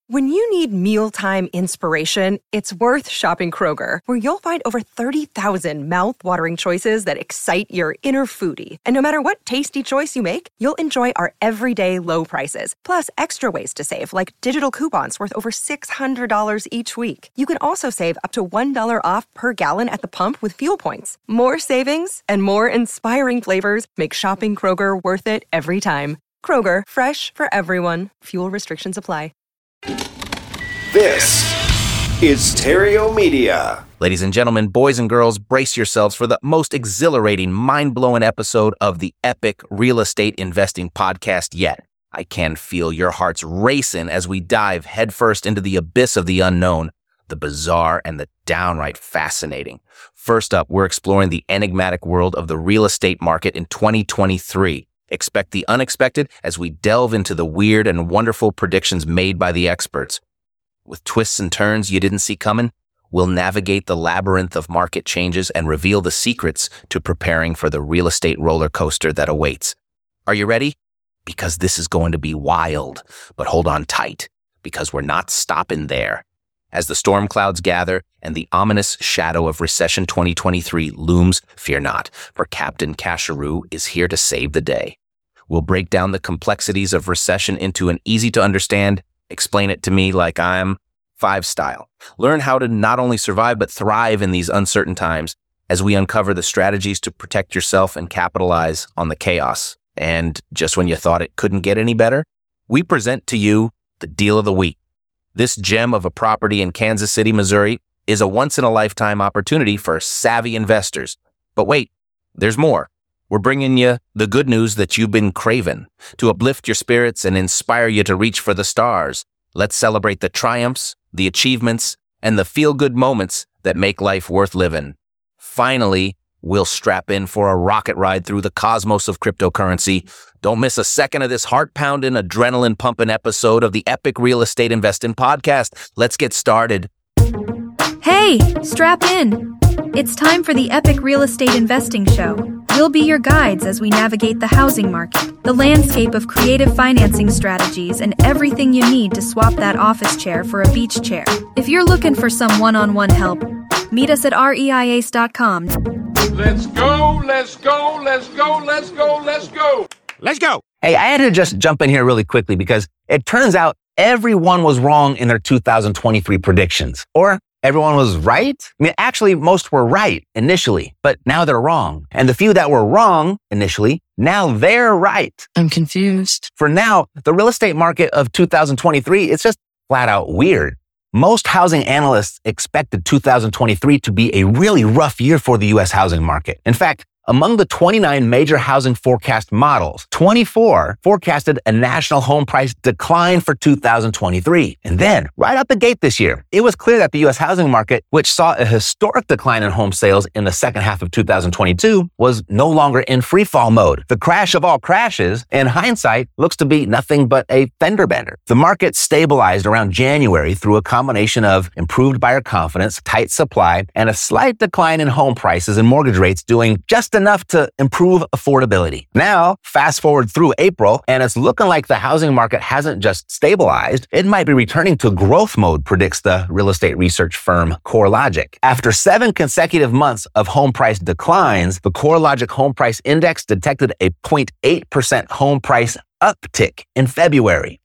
When you need mealtime inspiration, it's worth shopping Kroger, where you'll find over 30,000 mouth-watering choices that excite your inner foodie. And no matter what tasty choice you make, you'll enjoy our everyday low prices, plus extra ways to save, like digital coupons worth over $600 each week. You can also save up to $1 off per gallon at the pump with fuel points. More savings and more inspiring flavors make shopping Kroger worth it every time. Kroger, fresh for everyone. Fuel restrictions apply. This is Stereo Media. Ladies and gentlemen, boys and girls, brace yourselves for the most exhilarating, mind-blowing episode of the epic real estate investing podcast yet. I can feel your hearts racing as we dive headfirst into the abyss of the unknown, the bizarre and the downright fascinating. First up, we're exploring the enigmatic world of the real estate market in 2023. Expect the unexpected as we delve into the weird and wonderful predictions made by the experts. With twists and turns you didn't see coming, we'll navigate the labyrinth of market changes and reveal the secrets to preparing for the real estate roller coaster that awaits. Are you ready? Because this is going to be wild, but hold on tight, because we're not stopping there. As the storm clouds gather and the ominous shadow of Recession 2023 looms, fear not, for Captain Casharoo is here to save the day. We'll break down the complexities of recession into an easy-to-understand, explain it to me like I'm 5 style. Learn how to not only survive but thrive in these uncertain times as we uncover the strategies to protect yourself and capitalize on the chaos. And just when you thought it couldn't get any better, we present to you the deal of the week. This gem of a property in Kansas City, Missouri is a once-in-a-lifetime opportunity for savvy investors. But wait, there's more. We're bringing you the good news that you've been craving to uplift your spirits and inspire you to reach for the stars. Let's celebrate the triumphs, the achievements, and the feel-good moments that make life worth living. Finally, we'll strap in for a rocket ride through the cosmos of cryptocurrency. Don't miss a second of this heart-pounding, adrenaline-pumping episode of the Epic Real Estate Investing Podcast. Let's get started. Hey, strap in. It's time for the Epic Real Estate Investing Show. We'll be your guides as we navigate the housing market, the landscape of creative financing strategies, and everything you need to swap that office chair for a beach chair. If you're looking for some one-on-one help, meet us at reiace.com. Let's go, let's go, let's go, let's go, let's go. Let's go. Hey, I had to just jump in here really quickly because it turns out everyone was wrong in their 2023 predictions. Or everyone was right? I mean, actually, most were right initially, but now they're wrong. And the few that were wrong initially, now they're right. I'm confused. For now, the real estate market of 2023, it's just flat out weird. Most housing analysts expected 2023 to be a really rough year for the U.S. housing market. In fact, among the 29 major housing forecast models, 24 forecasted a national home price decline for 2023. And then, right out the gate this year, it was clear that the U.S. housing market, which saw a historic decline in home sales in the second half of 2022, was no longer in freefall mode. The crash of all crashes, in hindsight, looks to be nothing but a fender bender. The market stabilized around January through a combination of improved buyer confidence, tight supply, and a slight decline in home prices and mortgage rates doing just enough to improve affordability. Now, fast forward through April, and it's looking like the housing market hasn't just stabilized, it might be returning to growth mode, predicts the real estate research firm CoreLogic. After 7 consecutive months of home price declines, the CoreLogic Home Price Index detected a 0.8% home price uptick in February.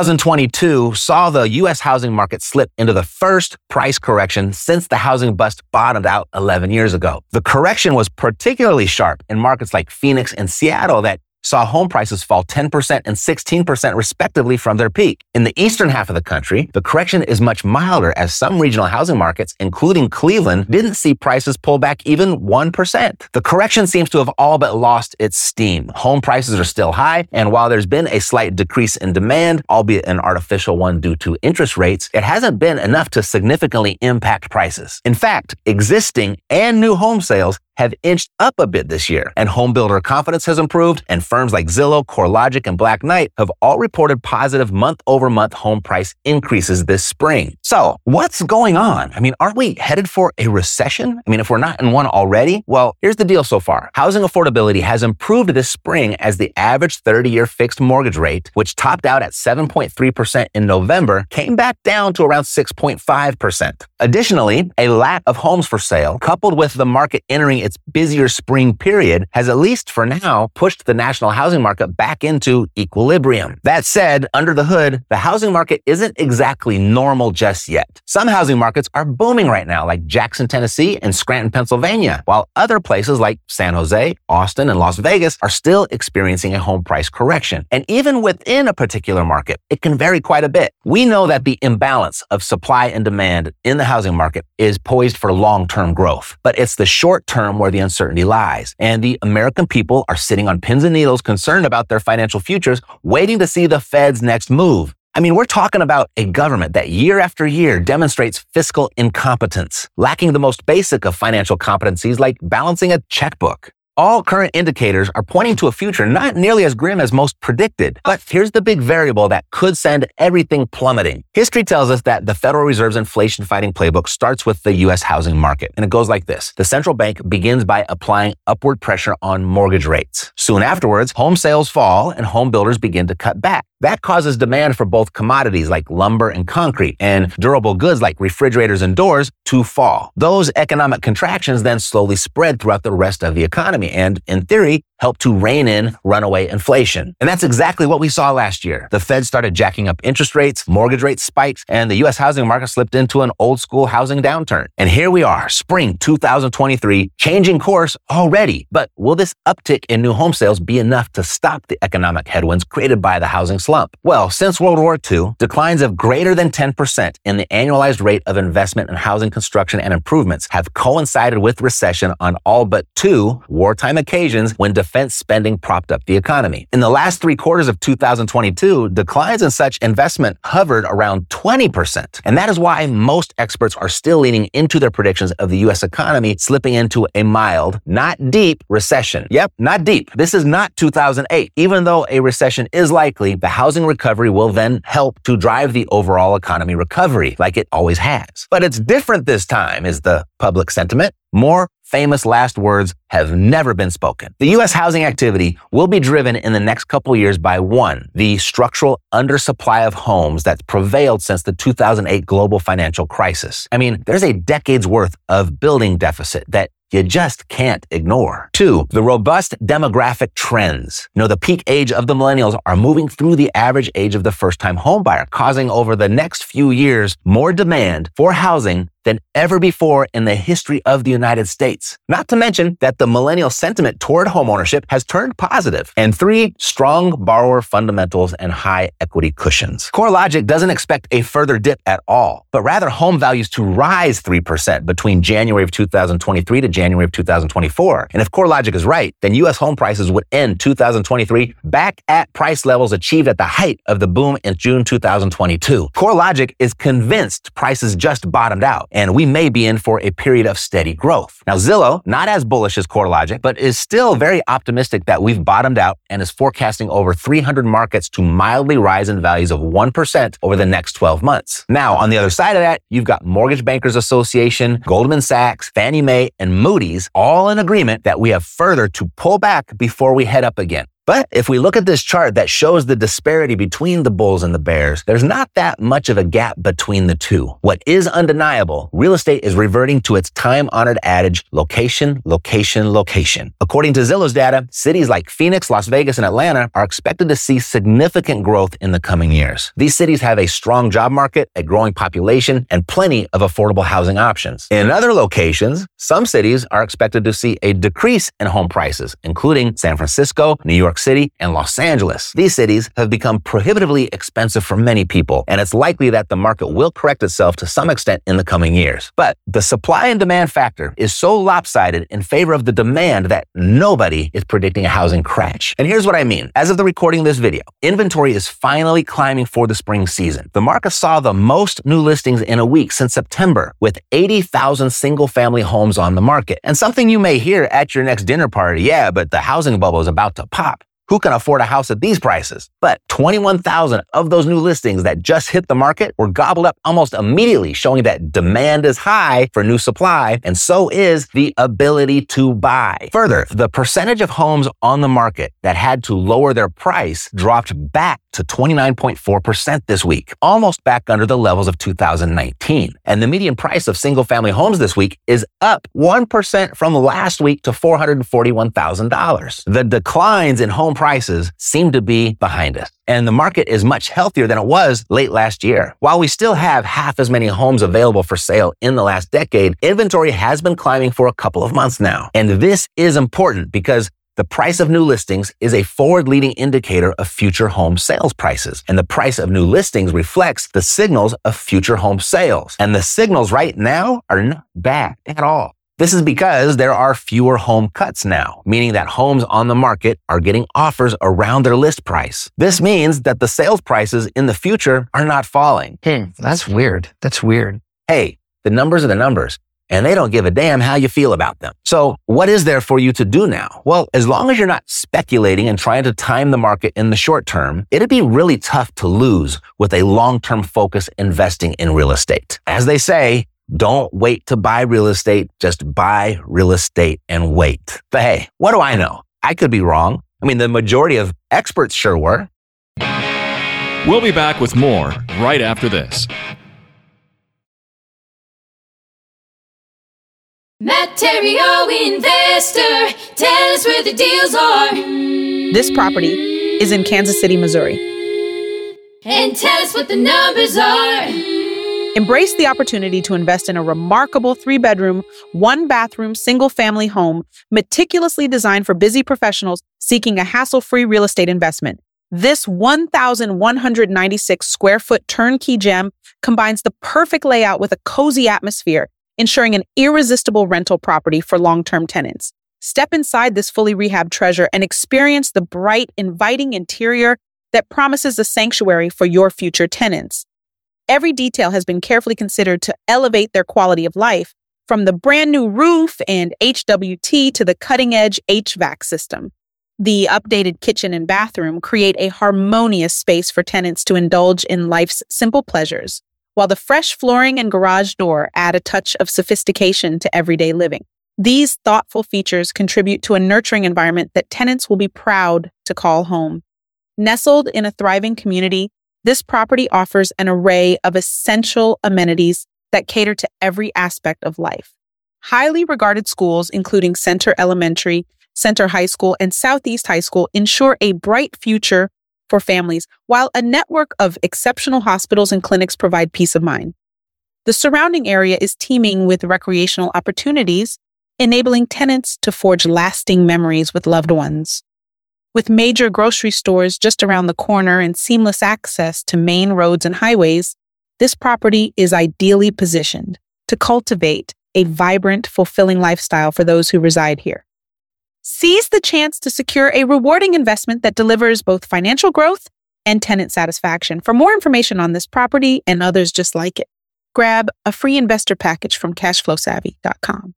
2022 saw the U.S. housing market slip into the first price correction since the housing bust bottomed out 11 years ago. The correction was particularly sharp in markets like Phoenix and Seattle that saw home prices fall 10% and 16% respectively from their peak. In the eastern half of the country, the correction is much milder as some regional housing markets, including Cleveland, didn't see prices pull back even 1%. The correction seems to have all but lost its steam. Home prices are still high, and while there's been a slight decrease in demand, albeit an artificial one due to interest rates, it hasn't been enough to significantly impact prices. In fact, existing and new home sales have inched up a bit this year, and home builder confidence has improved, and firms like Zillow, CoreLogic, and Black Knight have all reported positive month-over-month home price increases this spring. So, what's going on? Aren't we headed for a recession? If we're not in one already, well, here's the deal so far. Housing affordability has improved this spring as the average 30-year fixed mortgage rate, which topped out at 7.3% in November, came back down to around 6.5%. Additionally, a lack of homes for sale, coupled with the market entering its busier spring period, has at least for now pushed the national housing market back into equilibrium. That said, under the hood, the housing market isn't exactly normal just yet. Some housing markets are booming right now, like Jackson, Tennessee, and Scranton, Pennsylvania, while other places like San Jose, Austin, and Las Vegas are still experiencing a home price correction. And even within a particular market, it can vary quite a bit. We know that the imbalance of supply and demand in the housing market is poised for long-term growth, but it's the short term where the uncertainty lies. And the American people are sitting on pins and needles, concerned about their financial futures, waiting to see the Fed's next move. We're talking about a government that year after year demonstrates fiscal incompetence, lacking the most basic of financial competencies like balancing a checkbook. All current indicators are pointing to a future not nearly as grim as most predicted. But here's the big variable that could send everything plummeting. History tells us that the Federal Reserve's inflation-fighting playbook starts with the U.S. housing market. And it goes like this. The central bank begins by applying upward pressure on mortgage rates. Soon afterwards, home sales fall and home builders begin to cut back. That causes demand for both commodities like lumber and concrete and durable goods like refrigerators and doors to fall. Those economic contractions then slowly spread throughout the rest of the economy and, in theory, help to rein in runaway inflation. And that's exactly what we saw last year. The Fed started jacking up interest rates, mortgage rates spiked, and the U.S. housing market slipped into an old-school housing downturn. And here we are, spring 2023, changing course already. But will this uptick in new home sales be enough to stop the economic headwinds created by the housing slump? Well, since World War II, declines of greater than 10% in the annualized rate of investment in housing construction and improvements have coincided with recession on all but two wartime occasions when defense spending propped up the economy. In the last 3 quarters of 2022, declines in such investment hovered around 20%. And that is why most experts are still leaning into their predictions of the U.S. economy slipping into a mild, not deep recession. Yep, not deep. This is not 2008. Even though a recession is likely, the housing recovery will then help to drive the overall economy recovery, like it always has. But it's different this time, is the public sentiment. More famous last words have never been spoken. The U.S. housing activity will be driven in the next couple years by one, the structural undersupply of homes that's prevailed since the 2008 global financial crisis. There's a decade's worth of building deficit that you just can't ignore. 2, the robust demographic trends. The peak age of the millennials are moving through the average age of the first-time homebuyer, causing over the next few years more demand for housing than ever before in the history of the United States. Not to mention that the millennial sentiment toward homeownership has turned positive. And 3, strong borrower fundamentals and high equity cushions. CoreLogic doesn't expect a further dip at all, but rather home values to rise 3% between January of 2023 to January of 2024. And if CoreLogic is right, then U.S. home prices would end 2023 back at price levels achieved at the height of the boom in June 2022. CoreLogic is convinced prices just bottomed out, and we may be in for a period of steady growth. Now, Zillow, not as bullish as CoreLogic, but is still very optimistic that we've bottomed out and is forecasting over 300 markets to mildly rise in values of 1% over the next 12 months. Now, on the other side of that, you've got Mortgage Bankers Association, Goldman Sachs, Fannie Mae, and Moody's all in agreement that we have further to pull back before we head up again. But if we look at this chart that shows the disparity between the bulls and the bears, there's not that much of a gap between the two. What is undeniable, real estate is reverting to its time-honored adage, location, location, location. According to Zillow's data, cities like Phoenix, Las Vegas, and Atlanta are expected to see significant growth in the coming years. These cities have a strong job market, a growing population, and plenty of affordable housing options. In other locations, some cities are expected to see a decrease in home prices, including San Francisco, New York York City, and Los Angeles. These cities have become prohibitively expensive for many people, and it's likely that the market will correct itself to some extent in the coming years. But the supply and demand factor is so lopsided in favor of the demand that nobody is predicting a housing crash. And here's what I mean. As of the recording of this video, inventory is finally climbing for the spring season. The market saw the most new listings in a week since September, with 80,000 single-family homes on the market. And something you may hear at your next dinner party, yeah, but the housing bubble is about to pop. Who can afford a house at these prices? But 21,000 of those new listings that just hit the market were gobbled up almost immediately, showing that demand is high for new supply, and so is the ability to buy. Further, the percentage of homes on the market that had to lower their price dropped back to 29.4% this week, almost back under the levels of 2019. And the median price of single-family homes this week is up 1% from last week to $441,000. The declines in home prices seem to be behind us, and the market is much healthier than it was late last year. While we still have half as many homes available for sale in the last decade, inventory has been climbing for a couple of months now. And this is important because the price of new listings is a forward-leading indicator of future home sales prices. And the price of new listings reflects the signals of future home sales. And the signals right now are not bad at all. This is because there are fewer home cuts now, meaning that homes on the market are getting offers around their list price. This means that the sales prices in the future are not falling. That's weird. Hey, the numbers are the numbers, and they don't give a damn how you feel about them. So what is there for you to do now? Well, as long as you're not speculating and trying to time the market in the short term, it'd be really tough to lose with a long-term focus investing in real estate. As they say, don't wait to buy real estate, just buy real estate and wait. But hey, what do I know? I could be wrong. I mean, the majority of experts sure were. We'll be back with more right after this. Matt Theriault, investor, tell us where the deals are. This property is in Kansas City, Missouri. And tell us what the numbers are. Embrace the opportunity to invest in a remarkable 3-bedroom, 1-bathroom, single-family home meticulously designed for busy professionals seeking a hassle-free real estate investment. This 1,196 square foot turnkey gem combines the perfect layout with a cozy atmosphere, ensuring an irresistible rental property for long-term tenants. Step inside this fully rehabbed treasure and experience the bright, inviting interior that promises a sanctuary for your future tenants. Every detail has been carefully considered to elevate their quality of life, from the brand new roof and HWT to the cutting-edge HVAC system. The updated kitchen and bathroom create a harmonious space for tenants to indulge in life's simple pleasures, while the fresh flooring and garage door add a touch of sophistication to everyday living. These thoughtful features contribute to a nurturing environment that tenants will be proud to call home. Nestled in a thriving community, this property offers an array of essential amenities that cater to every aspect of life. Highly regarded schools, including Center Elementary, Center High School, and Southeast High School, ensure a bright future for families, while a network of exceptional hospitals and clinics provide peace of mind. The surrounding area is teeming with recreational opportunities, enabling tenants to forge lasting memories with loved ones. With major grocery stores just around the corner and seamless access to main roads and highways, this property is ideally positioned to cultivate a vibrant, fulfilling lifestyle for those who reside here. Seize the chance to secure a rewarding investment that delivers both financial growth and tenant satisfaction. For more information on this property and others just like it, grab a free investor package from cashflowsavvy.com.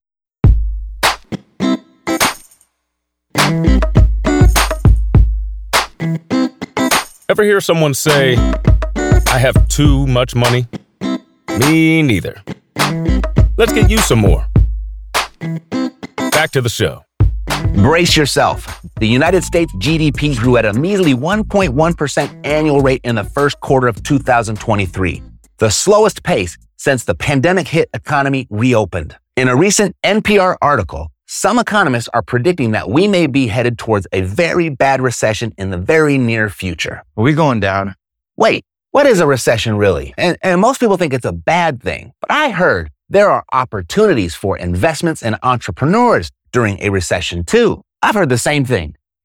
Ever hear someone say, I have too much money? Me neither. Let's get you some more. Back to the show. Brace yourself. The United States GDP grew at a measly 1.1% annual rate in the first quarter of 2023, the slowest pace since the pandemic-hit economy reopened. In a recent NPR article, some economists are predicting that we may be headed towards a very bad recession in the very near future. Are we going down? Wait, what is a recession really? And most people think it's a bad thing, but I heard there are opportunities for investments and entrepreneurs during a recession too. I've heard the same thing.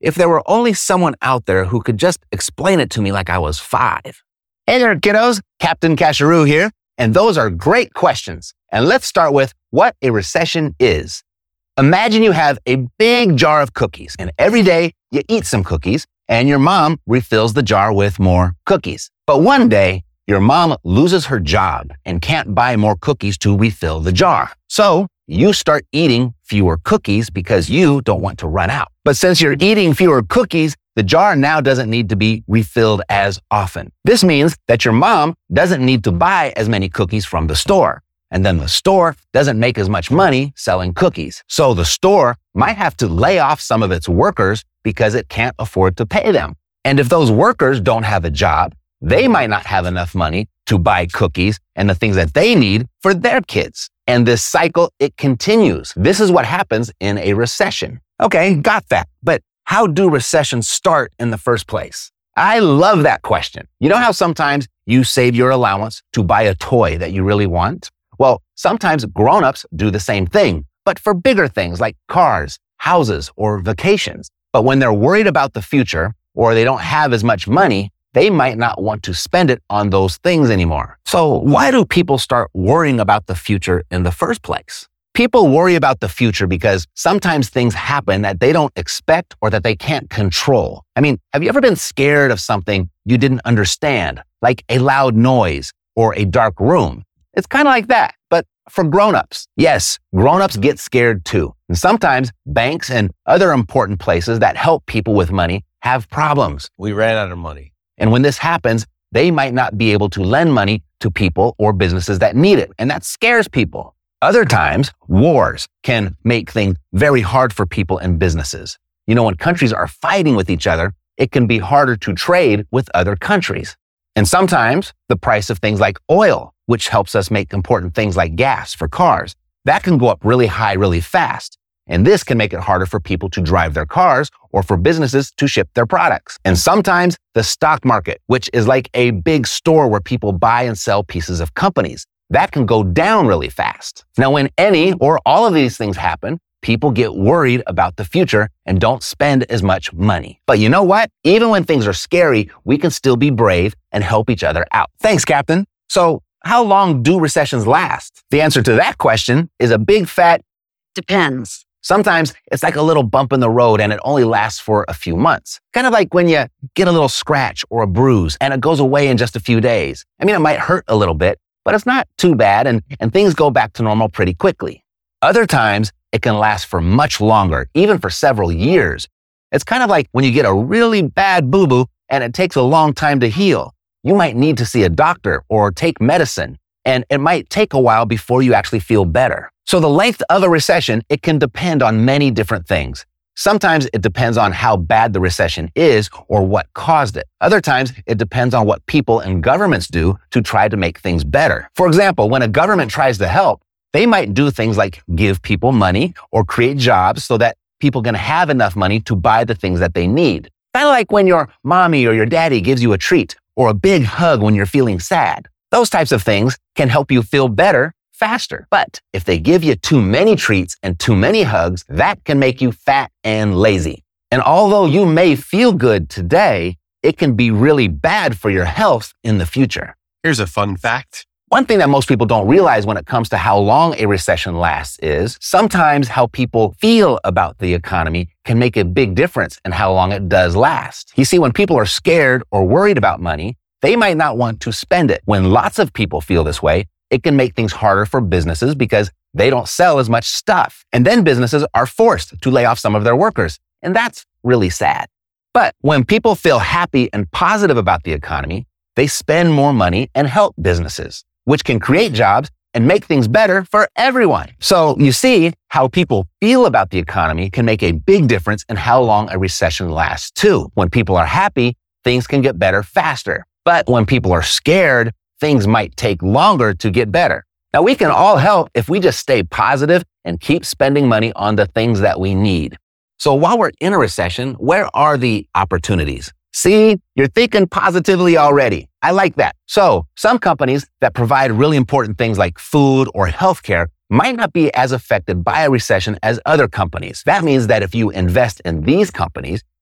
if there were only someone out there who could just explain it to me like I was 5. Hey there, kiddos. Captain Casharoo here. And those are great questions. And let's start with what a recession is. Imagine you have a big jar of cookies, and every day you eat some cookies, and your mom refills the jar with more cookies. But one day, your mom loses her job and can't buy more cookies to refill the jar. So you start eating fewer cookies because you don't want to run out. But since you're eating fewer cookies, the jar now doesn't need to be refilled as often. This means that your mom doesn't need to buy as many cookies from the store. And then the store doesn't make as much money selling cookies. So the store might have to lay off some of its workers because it can't afford to pay them. And if those workers don't have a job, they might not have enough money to buy cookies and the things that they need for their kids. And this cycle, it continues. This is what happens in a recession. Okay, got that. But how do recessions start in the first place? I love that question. You know how sometimes you save your allowance to buy a toy that you really want? Well, sometimes grown-ups do the same thing, but for bigger things like cars, houses, or vacations. But when they're worried about the future or they don't have as much money, they might not want to spend it on those things anymore. So why do people start worrying about the future in the first place? People worry about the future because sometimes things happen that they don't expect or that they can't control. I mean, have you ever been scared of something you didn't understand, like a loud noise or a dark room? It's kind of like that, but for grown-ups. Yes, grown-ups get scared too. And sometimes banks and other important places that help people with money have problems. We ran out of money. And when this happens, they might not be able to lend money to people or businesses that need it. And that scares people. Other times, wars can make things very hard for people and businesses. You know, when countries are fighting with each other, it can be harder to trade with other countries. And sometimes the price of things like oil, which helps us make important things like gas for cars, that can go up really high, really fast. And this can make it harder for people to drive their cars or for businesses to ship their products. And sometimes the stock market, which is like a big store where people buy and sell pieces of companies, that can go down really fast. Now, when any or all of these things happen, people get worried about the future and don't spend as much money. But you know what? Even when things are scary, we can still be brave and help each other out. Thanks, Captain. So how long do recessions last? The answer to that question is a big fat depends. Sometimes it's like a little bump in the road and it only lasts for a few months. Kind of like when you get a little scratch or a bruise and it goes away in just a few days. I mean, it might hurt a little bit, but it's not too bad and things go back to normal pretty quickly. Other times, it can last for much longer, even for several years. It's kind of like when you get a really bad boo-boo and it takes a long time to heal. You might need to see a doctor or take medicine, and it might take a while before you actually feel better. So the length of a recession, it can depend on many different things. Sometimes it depends on how bad the recession is or what caused it. Other times, it depends on what people and governments do to try to make things better. For example, when a government tries to help, they might do things like give people money or create jobs so that people can have enough money to buy the things that they need. Kind of like when your mommy or your daddy gives you a treat or a big hug when you're feeling sad. Those types of things can help you feel better faster. But if they give you too many treats and too many hugs, that can make you fat and lazy. And although you may feel good today, it can be really bad for your health in the future. Here's a fun fact. One thing that most people don't realize when it comes to how long a recession lasts is sometimes how people feel about the economy can make a big difference in how long it does last. You see, when people are scared or worried about money, they might not want to spend it. When lots of people feel this way, it can make things harder for businesses because they don't sell as much stuff. And then businesses are forced to lay off some of their workers. And that's really sad. But when people feel happy and positive about the economy, they spend more money and help businesses, which can create jobs and make things better for everyone. So you see how people feel about the economy can make a big difference in how long a recession lasts too. When people are happy, things can get better faster. But when people are scared, things might take longer to get better. Now, we can all help if we just stay positive and keep spending money on the things that we need. So while we're in a recession, where are the opportunities? See, you're thinking positively already. I like that. So some companies that provide really important things like food or healthcare might not be as affected by a recession as other companies. That means that if you invest in these companies,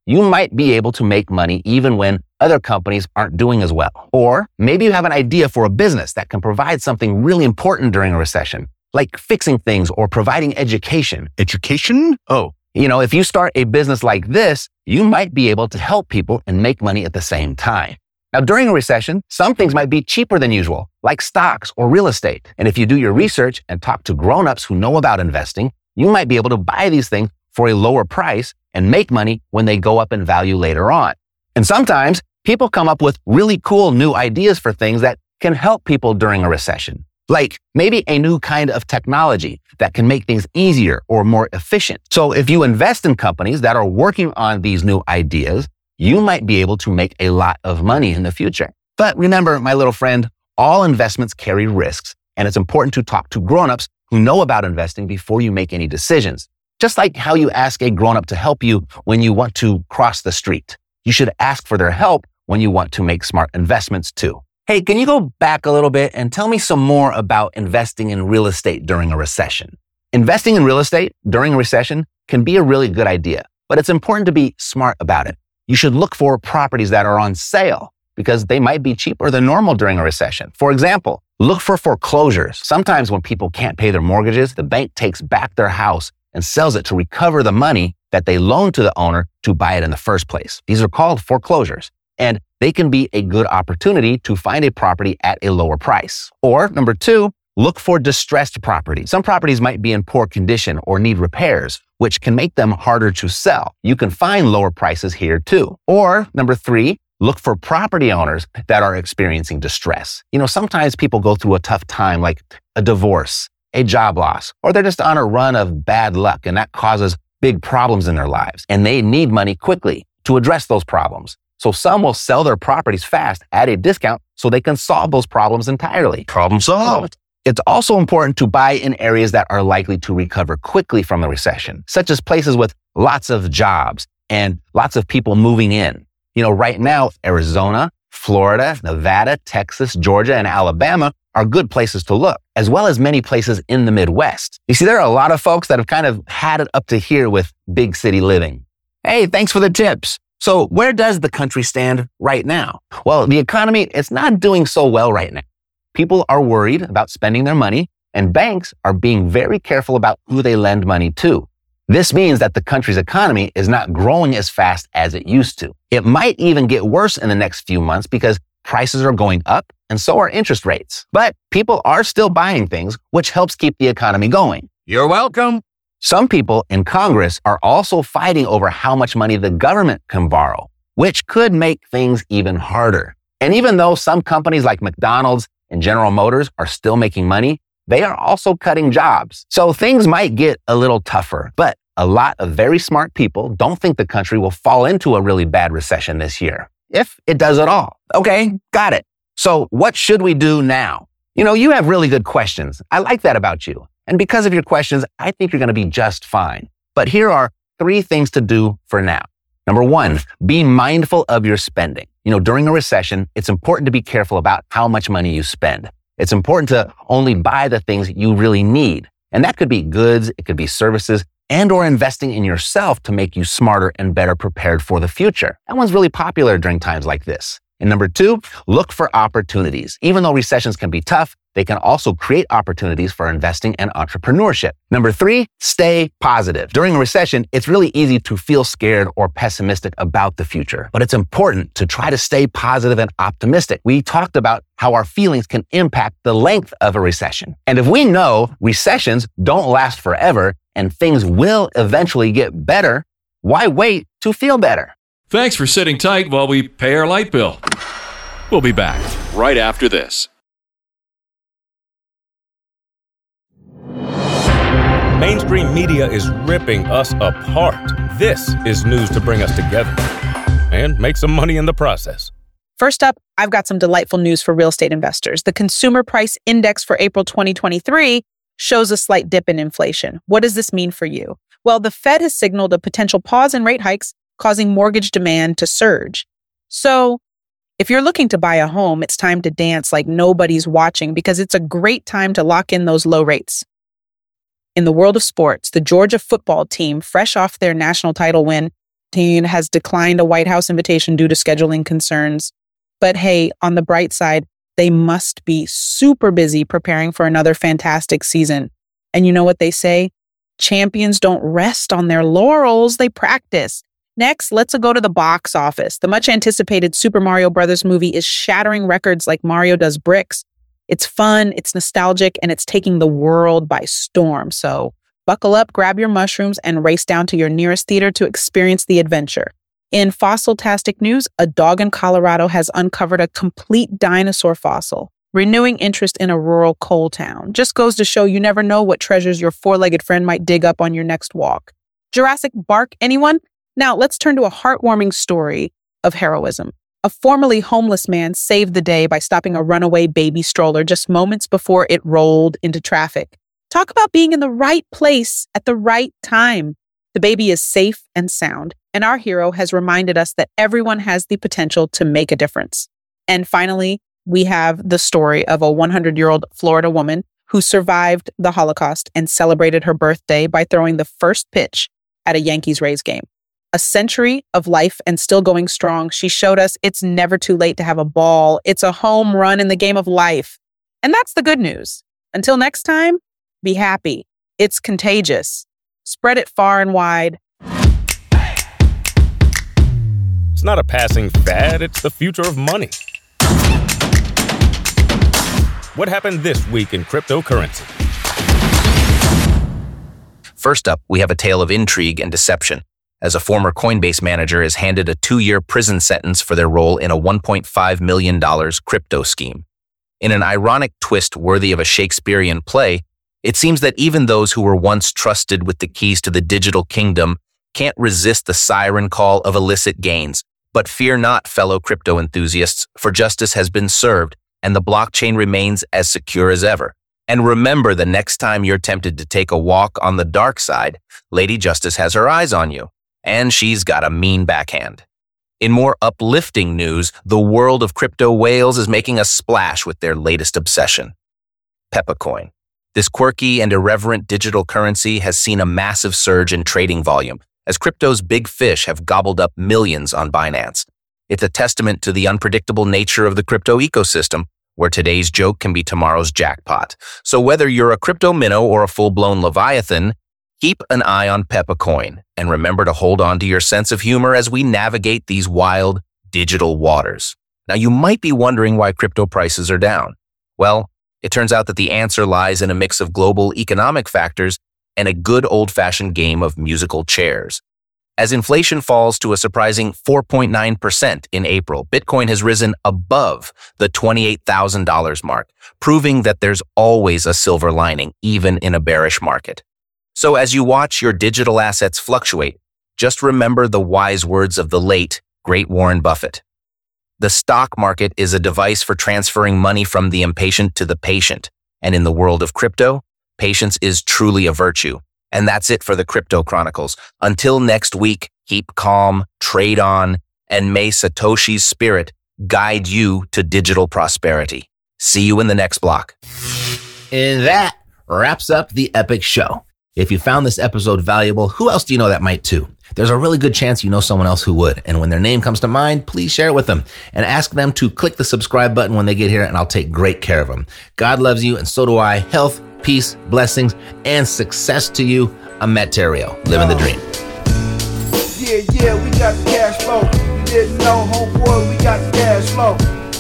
you might be able to make money even when other companies aren't doing as well. Or maybe you have an idea for a business that can provide something really important during a recession, like fixing things or providing education. Education? Oh. If you start a business like this, you might be able to help people and make money at the same time. Now, during a recession, some things might be cheaper than usual, like stocks or real estate. And if you do your research and talk to grown-ups who know about investing, you might be able to buy these things for a lower price and make money when they go up in value later on. And sometimes people come up with really cool new ideas for things that can help people during a recession. Like maybe a new kind of technology that can make things easier or more efficient. So if you invest in companies that are working on these new ideas, you might be able to make a lot of money in the future. But remember, my little friend, all investments carry risks, and it's important to talk to grown-ups who know about investing before you make any decisions. Just like how you ask a grown-up to help you when you want to cross the street. You should ask for their help when you want to make smart investments too. Hey, can you go back a little bit and tell me some more about investing in real estate during a recession? Investing in real estate during a recession can be a really good idea, but it's important to be smart about it. You should look for properties that are on sale because they might be cheaper than normal during a recession. For example, look for foreclosures. Sometimes when people can't pay their mortgages, the bank takes back their house and sells it to recover the money that they loaned to the owner to buy it in the first place. These are called foreclosures, and they can be a good opportunity to find a property at a lower price. Or number two, look for distressed properties. Some properties might be in poor condition or need repairs, which can make them harder to sell. You can find lower prices here too. Or number three, look for property owners that are experiencing distress. Sometimes people go through a tough time like a divorce, a job loss, or they're just on a run of bad luck and that causes big problems in their lives. And they need money quickly to address those problems. So some will sell their properties fast at a discount so they can solve those problems entirely. Problem solved. It's also important to buy in areas that are likely to recover quickly from the recession, such as places with lots of jobs and lots of people moving in. Right now, Arizona, Florida, Nevada, Texas, Georgia, and Alabama are good places to look, as well as many places in the Midwest. You see, there are a lot of folks that have kind of had it up to here with big city living. Hey, thanks for the tips. So where does the country stand right now? Well, the economy, it's not doing so well right now. People are worried about spending their money, and banks are being very careful about who they lend money to. This means that the country's economy is not growing as fast as it used to. It might even get worse in the next few months because prices are going up and so are interest rates. But people are still buying things, which helps keep the economy going. You're welcome. Some people in Congress are also fighting over how much money the government can borrow, which could make things even harder. And even though some companies like McDonald's and General Motors are still making money, they are also cutting jobs. So things might get a little tougher, but a lot of very smart people don't think the country will fall into a really bad recession this year, if it does at all. Okay, got it. So what should we do now? You have really good questions. I like that about you. And because of your questions, I think you're going to be just fine. But here are 3 things to do for now. Number 1, be mindful of your spending. During a recession, it's important to be careful about how much money you spend. It's important to only buy the things you really need. And that could be goods, it could be services, and or investing in yourself to make you smarter and better prepared for the future. That one's really popular during times like this. And number 2, look for opportunities. Even though recessions can be tough, they can also create opportunities for investing and entrepreneurship. Number 3, stay positive. During a recession, it's really easy to feel scared or pessimistic about the future, but it's important to try to stay positive and optimistic. We talked about how our feelings can impact the length of a recession. And if we know recessions don't last forever and things will eventually get better, why wait to feel better? Thanks for sitting tight while we pay our light bill. We'll be back right after this. Mainstream media is ripping us apart. This is news to bring us together and make some money in the process. First up, I've got some delightful news for real estate investors. The Consumer Price Index for April 2023 shows a slight dip in inflation. What does this mean for you? Well, the Fed has signaled a potential pause in rate hikes, causing mortgage demand to surge. So if you're looking to buy a home, it's time to dance like nobody's watching because it's a great time to lock in those low rates. In the world of sports, the Georgia football team, fresh off their national title win, has declined a White House invitation due to scheduling concerns. But hey, on the bright side, they must be super busy preparing for another fantastic season. And you know what they say? Champions don't rest on their laurels, they practice. Next, let's go to the box office. The much anticipated Super Mario Bros. Movie is shattering records like Mario does bricks. It's fun, it's nostalgic, and it's taking the world by storm. So buckle up, grab your mushrooms, and race down to your nearest theater to experience the adventure. In fossil-tastic news, a dog in Colorado has uncovered a complete dinosaur fossil, renewing interest in a rural coal town. Just goes to show you never know what treasures your four-legged friend might dig up on your next walk. Jurassic Bark, anyone? Now, let's turn to a heartwarming story of heroism. A formerly homeless man saved the day by stopping a runaway baby stroller just moments before it rolled into traffic. Talk about being in the right place at the right time. The baby is safe and sound, and our hero has reminded us that everyone has the potential to make a difference. And finally, we have the story of a 100-year-old Florida woman who survived the Holocaust and celebrated her birthday by throwing the first pitch at a Yankees-Rays game. A century of life and still going strong, she showed us it's never too late to have a ball. It's a home run in the game of life. And that's the good news. Until next time, be happy. It's contagious. Spread it far and wide. It's not a passing fad, it's the future of money. What happened this week in cryptocurrency? First up, we have a tale of intrigue and deception, as a former Coinbase manager is handed a 2-year prison sentence for their role in a $1.5 million crypto scheme. In an ironic twist worthy of a Shakespearean play, it seems that even those who were once trusted with the keys to the digital kingdom can't resist the siren call of illicit gains. But fear not, fellow crypto enthusiasts, for justice has been served, and the blockchain remains as secure as ever. And remember, the next time you're tempted to take a walk on the dark side, Lady Justice has her eyes on you. And she's got a mean backhand. In more uplifting news, the world of crypto whales is making a splash with their latest obsession. Peppercoin. This quirky and irreverent digital currency has seen a massive surge in trading volume, as crypto's big fish have gobbled up millions on Binance. It's a testament to the unpredictable nature of the crypto ecosystem, where today's joke can be tomorrow's jackpot. So whether you're a crypto minnow or a full-blown Leviathan, keep an eye on Peppercoin, and remember to hold on to your sense of humor as we navigate these wild digital waters. Now, you might be wondering why crypto prices are down. Well, it turns out that the answer lies in a mix of global economic factors and a good old-fashioned game of musical chairs. As inflation falls to a surprising 4.9% in April, Bitcoin has risen above the $28,000 mark, proving that there's always a silver lining, even in a bearish market. So as you watch your digital assets fluctuate, just remember the wise words of the late, great Warren Buffett. The stock market is a device for transferring money from the impatient to the patient. And in the world of crypto, patience is truly a virtue. And that's it for the Crypto Chronicles. Until next week, keep calm, trade on, and may Satoshi's spirit guide you to digital prosperity. See you in the next block. And that wraps up the Epic Show. If you found this episode valuable, who else do you know that might too? There's a really good chance you know someone else who would. And when their name comes to mind, please share it with them and ask them to click the subscribe button when they get here, and I'll take great care of them. God loves you, and so do I. Health, peace, blessings, and success to you. I'm Matt Theriault, living the dream. Yeah, we got the cash flow. You didn't know, homeboy, we got the cash flow.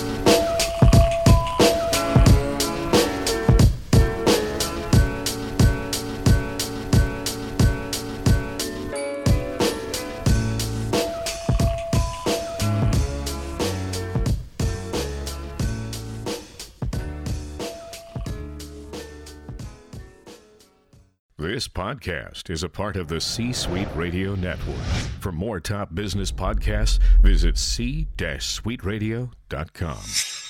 This podcast is a part of the C-Suite Radio Network. For more top business podcasts, visit c-suiteradio.com.